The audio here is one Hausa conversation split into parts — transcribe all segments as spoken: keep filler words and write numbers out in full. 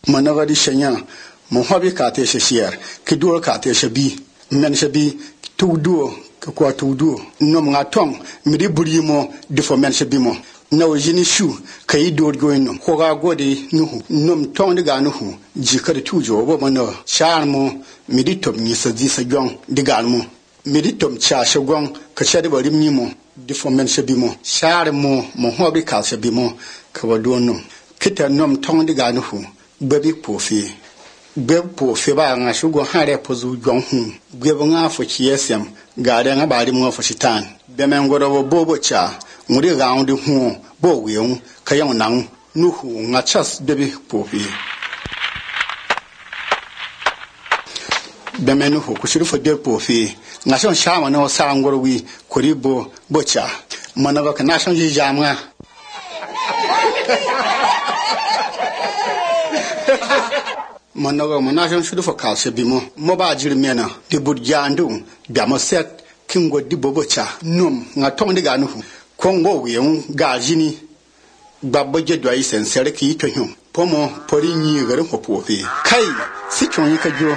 managa di shanya mo hobi ka te sheshier ki dur ka te shabi men shabi tu duo ka kwa tu duo nom nga tong mi di buri mo di fo men shabi mo na o jini shu ka yi dur goino ko ga gode nuhu nom tong di ga nuhu ji ka tu jo bo mo char mo mi di top ni sa di sa jong di ga mo mi di tom cha shagong ka shadi bari mi mo di fo men shabi mo char mo mo hobi ka shabi mo ka wa do no kita nom tong di ga nuhu bebi pofi beb pofi ba nga shugo hare pozu jonhu beb nga fo chiesem gade nga bari mo fo shitan be men goro bobo cha nguri gaudi hu bo wiun kayang nang nuhu nga chas bebi pofi be men nuhu kushuru fo de pofi nga shon shama no sarangoro wi koribo bocha managa kana shon ji jamga managa manashan shudu fa kalse bimo mo ba jirmena de budjandu biamo set kingo di bobocha num nga tong diga nuhu kongo wiun gajini babbo je dwai sensere ki to hum pomo pori nyi gare ko pofi kai si chon ka jo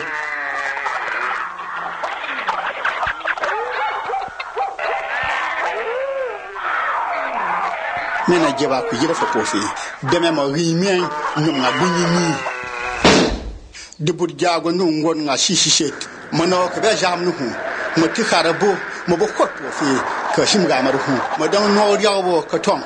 mena jeba ku jira fa pofi deme mo rimien num nga bunyini de budjago nu ngon nga shishishet mano ka ba jam nu hu mo ti kharabo mo bo khot po fi ka shim ga mar hu mo don no riawo ka tong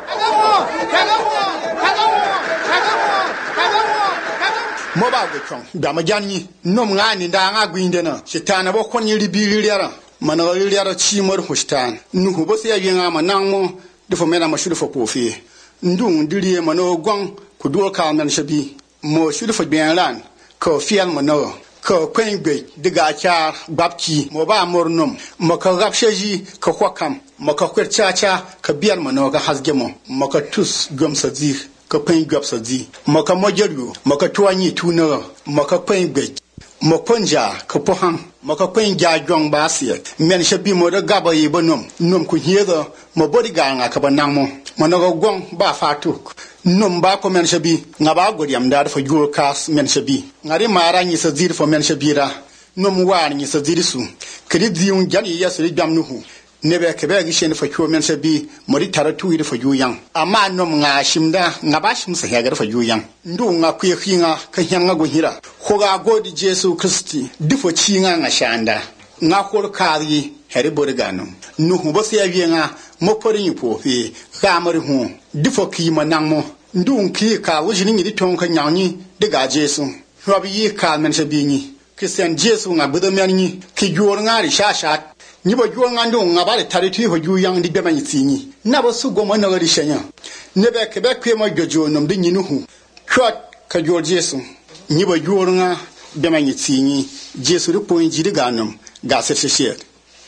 mo ba go tong da ma janni nom nga ni da nga gwinde na shitana bo kon yiri bi ririara mano ririara chi mor hustan nu hu bo se yin ama nan mo de fo mena ma shudu fo po fi ndung diriye mano gong ku do ka men shabi mo shudu fo bien ran ko fiel mono ko kwengbe diga cha babki mo ba mornum mo ko gapsheji ko kwakam mo ko kwerchacha ka bial mono ga hasgemo mo ko tus gom sazi ko kwengbe sazi mo ko mojeru mo ko tuanyi tuno mo ko kwengbe mo ponja ko poham mo ko kwengja jong basie men shebi mo da gaba yi bonum num ku hieda mo bodi ga nga ka banamo mo no gong ba fatuk num ba ko men shabi ngaba godiam dar fo jur kas men shabi ngari mara ni sa zir fo men shabira num war ni sa zir su kedi diun jan ya sri dam nuhu nebe kebe gi shen fo ko men shabi mori taratu ide fo juyang amma num nga shimda ngaba shim sa hegar fo juyang ndu nga ku yinga ka hyanga go hira ko ga godi jesu kristi difo chinga nga shanda nga kor kari heri borgano nuhu bo se yawienga mo pori ni pofi kamari hu difo ki manamo ndun ki ka wujini ni ton ka nyanyi de ga jesu hobi yi ka men se bini kristian jesu nga bodo men ni ki jor ngari shasha ni bo jor nga ndun nga bare tariti ho ju yang di be man tini na bo su go mo na gari shanya ne be ke be kwe mo jojo nom de ni nuhu kwat ka jor jesu ni bo jor nga be man tini jesu ri point ji de ga nom ga se se